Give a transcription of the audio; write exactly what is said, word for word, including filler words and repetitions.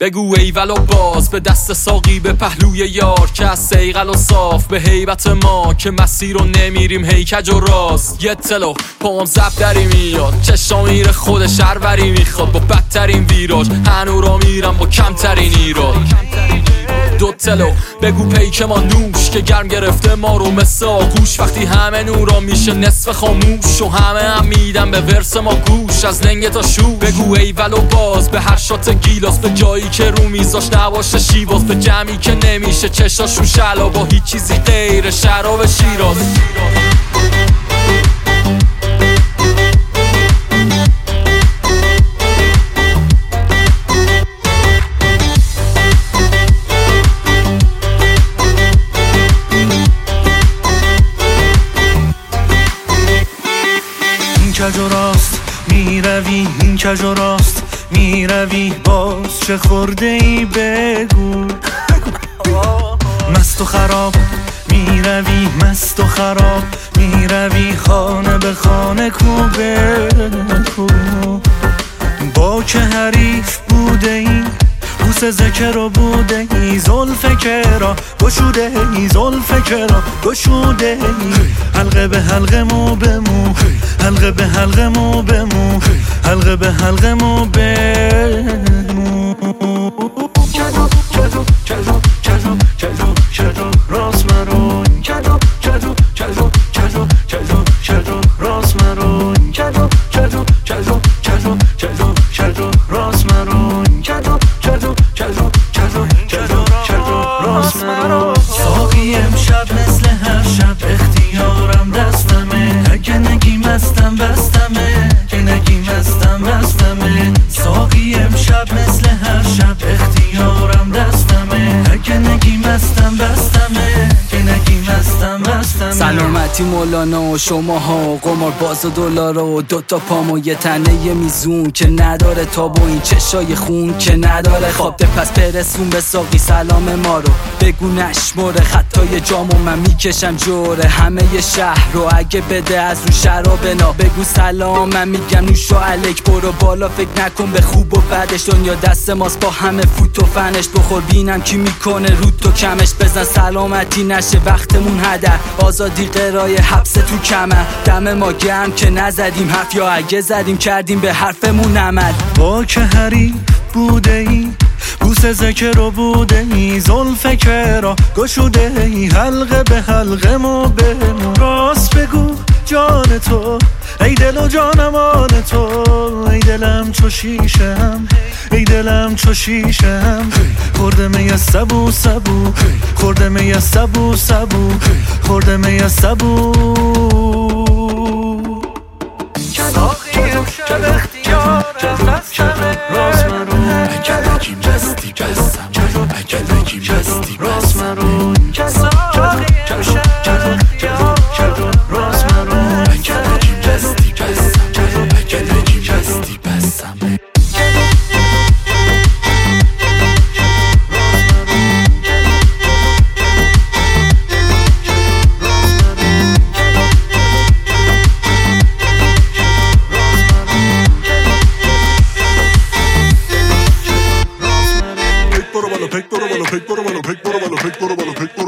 بگو ایول و باز به دست ساقی به پهلوی یار که از سیغل و صاف به هیبت ما که مسیر رو نمیریم هیکج و راست. یه تلو پام زب دری میاد چشام میره خود شهروری میخواد با بدترین ویراج هنو را میرم با کمترین ایراد. دو تلو بگو پیک ما نوش که گرم گرفته ما رو مثل آغوش وقتی همه نورا میشه نصف خاموش و همه هم میدن به ورس ما گوش از لنگ تا شو. بگو ایول و باز به هر شات گیلاس به جایی که رو میزاش نباشه شیواز به جمعی که نمیشه چشاشون شلا با هیچ چیزی غیر شراب شیراز. کج و راست میروی این کج و راست میروی باز چه خورده ای بگو. مست و خراب میروی مست و خراب میروی خانه به خانه کو بگو. با که حریف بوده ای بوس ذکر و بوده ای زلف کرا گشوده ای زلف کرا گشوده ای حلقه به حلقه مو به مو حلقه به حلقه مو به مو حلقه به حلقه مو به مو. چجو چجو چجو چجو چجو چجو راست مرو چجو چجو چجو چجو چجو چجو راست مرو چجو چجو چجو چجو چجو چجو راست مرو چجو چجو چجو چجو چجو چجو راست مرو. ساقی امشب مثل هر شب اختیارم دستمه اگه نگی مستم بستمه که نگی مستم بستمه. ساقی امشب مثل هر شب اختیارم دستمه اگه نگی مستم بستمه که نگی مستم بستمه. سلامتی مولانا و شماها قمار باز و دلار و دوتا پام و یه تنه یه میزون که نداره تاب و این چشای خون که نداره خواب ده پس برسون به ساقی سلام ما رو بگو نشمره خطای جامو من میکشم جوره همه ی شهر رو اگه بده از رو شراب نا بگو سلام من میگم نوشو علیک برو بالا فکر نکن به خوب و بدش دنیا دست ماست با همه فوت و فنش بخور بینم کی میکنه رود تو کمش بزن سلامتی نشه وقتمون هدر آزادی قرای حبس تو کمر دم ما گرم که نزدیم حرف یا اگه زدیم کردیم به حرفمون عمل. با که حریف بوده ای بوس ذکر و بوده ای زلف کرا گشوده ای حلقه به حلقه مو به مو. راست بگو جان تو ای دل و جانمان تو ای دلم چو شیشم ای دلم چو شیشم خورده می از سبو سبو خورده می از سبو سبو خورده می از سبو. ساقی امشب اختیارم دستمه راست مرو اگه نگیم بستی بستم اگه نگیم بستی راست مرو. ساقی امشب اختیارم راست مرو اگه نگیم بستی بستم اگه نگیم بستی بستم. Pick, put a pick, put a pick, put a pick, put a pick, put a pick, put a pick,